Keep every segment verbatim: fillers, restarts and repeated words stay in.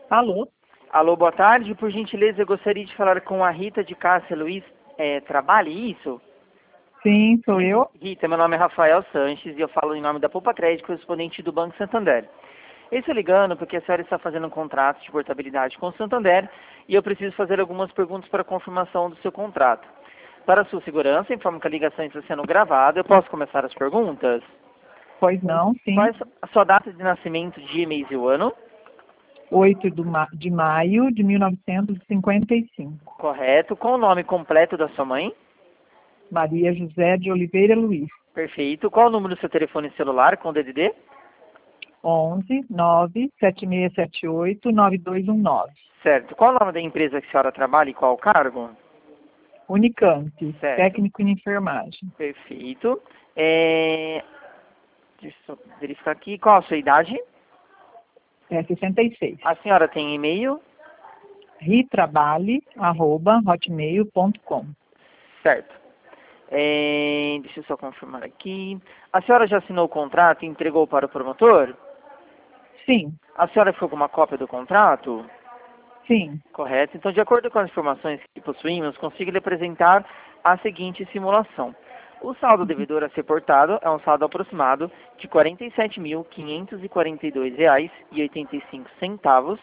Alô? Alô, boa tarde. Por gentileza, eu gostaria de falar com a Rita de Cássia Luiz é, Trabalhe, isso? Sim, sou eu. Rita, meu nome é Rafael Sanches e eu falo em nome da Poupa Crédito, correspondente do Banco Santander. Eu estou ligando porque a senhora está fazendo um contrato de portabilidade com o Santander e eu preciso fazer algumas perguntas para confirmação do seu contrato. Para a sua segurança, informo que a ligação está sendo gravada. Eu posso começar as perguntas? Pois não, sim. Qual é a sua data de nascimento, dia, mês e o ano? oito do ma- de maio de mil novecentos e cinquenta e cinco. Correto. Qual o nome completo da sua mãe? Maria José de Oliveira Luiz. Perfeito. Qual o número do seu telefone celular com D D D? onze nove sete seis sete oito nove dois um nove. Certo. Qual o nome da empresa que a senhora trabalha e qual o cargo? Unicamp, Certo. técnico em enfermagem. Perfeito. É... Deixa eu só verificar aqui. Qual a sua idade? É sessenta e seis. A senhora tem e-mail? ritrabalhe arroba hotmail ponto com. Certo. É... Deixa eu só confirmar aqui. A senhora já assinou o contrato e entregou para o promotor? Sim, A senhora ficou com uma cópia do contrato? sim. Correto. Então, de acordo com as informações que possuímos, consigo lhe apresentar a seguinte simulação. O saldo devedor a ser portado é um saldo aproximado de quarenta e sete mil, quinhentos e quarenta e dois reais e oitenta e cinco centavos.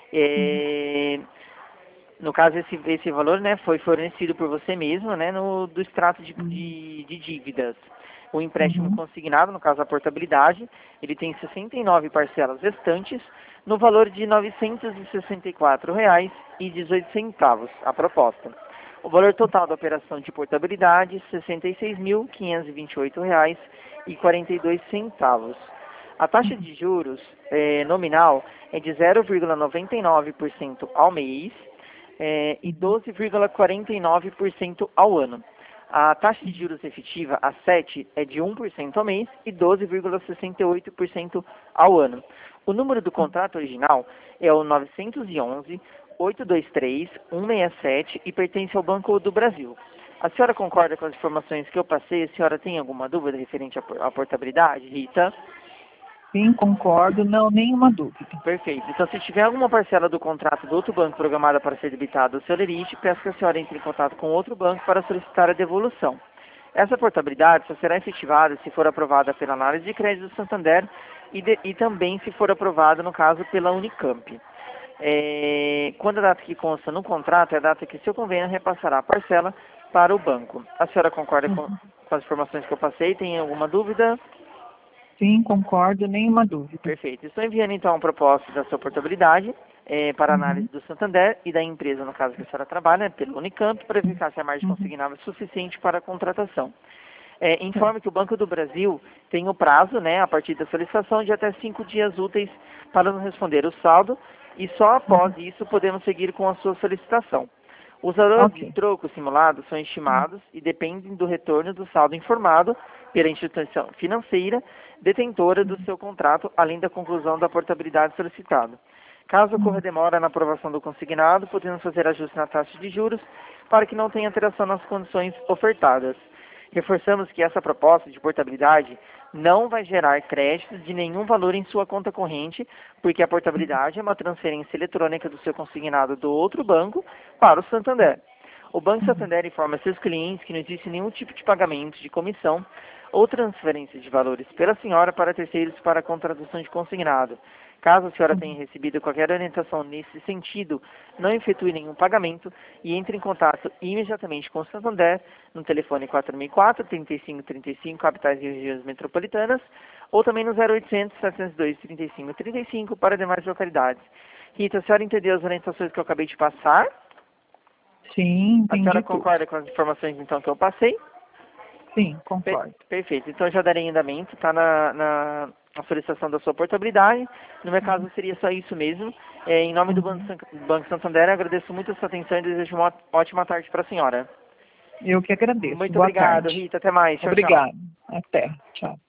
É, no caso, esse, esse valor, né, foi fornecido por você mesmo, né, no, do extrato de, de, de dívidas. O empréstimo Uhum. consignado, no caso a portabilidade, ele tem sessenta e nove parcelas restantes, no valor de novecentos e sessenta e quatro reais e dezoito centavos, a proposta. O valor total da operação de portabilidade, sessenta e seis mil, quinhentos e vinte e oito reais e quarenta e dois centavos. A taxa de juros eh, nominal é de zero vírgula noventa e nove por cento ao mês eh, e doze vírgula quarenta e nove por cento ao ano. A taxa de juros efetiva, a sete, é de um por cento ao mês e doze vírgula sessenta e oito por cento ao ano. O número do contrato original é o nove um um, oito dois três, um seis sete e pertence ao Banco do Brasil. A senhora concorda com as informações que eu passei? A senhora tem alguma dúvida referente à por- à portabilidade, Rita? Sim, concordo, não, nenhuma dúvida. Perfeito. Então, se tiver alguma parcela do contrato do outro banco programada para ser debitada ao seu lerite, peço que a senhora entre em contato com outro banco para solicitar a devolução. Essa portabilidade só será efetivada se for aprovada pela análise de crédito do Santander e, de, e também se for aprovada, no caso, pela Unicamp. É, quando a data que consta no contrato é a data que seu convênio repassará a parcela para o banco. A senhora concorda com, com as informações que eu passei? Tem alguma dúvida? Sim, concordo, nenhuma dúvida. Perfeito. Estou enviando então a proposta da sua portabilidade eh, para análise Uhum. do Santander e da empresa, no caso que a senhora trabalha, pelo Unicamp, para verificar se a margem Uhum. consignável é suficiente para a contratação. Eh, informe que o Banco do Brasil tem o prazo, né, a partir da solicitação, de até cinco dias úteis para nos responder o saldo e só após isso podemos seguir com a sua solicitação. Os valores de Ok. troco simulados são estimados e dependem do retorno do saldo informado pela instituição financeira detentora do seu contrato, além da conclusão da portabilidade solicitada. Caso ocorra demora na aprovação do consignado, podemos fazer ajuste na taxa de juros para que não tenha alteração nas condições ofertadas. Reforçamos que essa proposta de portabilidade não vai gerar créditos de nenhum valor em sua conta corrente, porque a portabilidade é uma transferência eletrônica do seu consignado do outro banco para o Santander. O Banco Santander informa seus clientes que não existe nenhum tipo de pagamento de comissão ou transferência de valores pela senhora para terceiros para a contratação de consignado. Caso a senhora tenha recebido qualquer orientação nesse sentido, não efetue nenhum pagamento e entre em contato imediatamente com o Santander no telefone quatro mil e quatro, trinta e cinco trinta e cinco, capitais e regiões metropolitanas, ou também no zero oitocentos, setecentos e dois, trinta e cinco trinta e cinco para demais localidades. Rita, a senhora entendeu as orientações que eu acabei de passar? Sim, A senhora entendi tudo. concorda com as informações então que eu passei? Sim, Per- concordo. perfeito. Então já darei andamento, está na, na, na solicitação da sua portabilidade. No meu caso seria só isso mesmo. É, em nome do Banco, San- Banco Santander, agradeço muito a sua atenção e desejo uma ótima tarde para a senhora. Eu que agradeço. Muito Boa obrigado, tarde. Rita. Até mais. Tchau, tchau. Obrigado. Até. Tchau.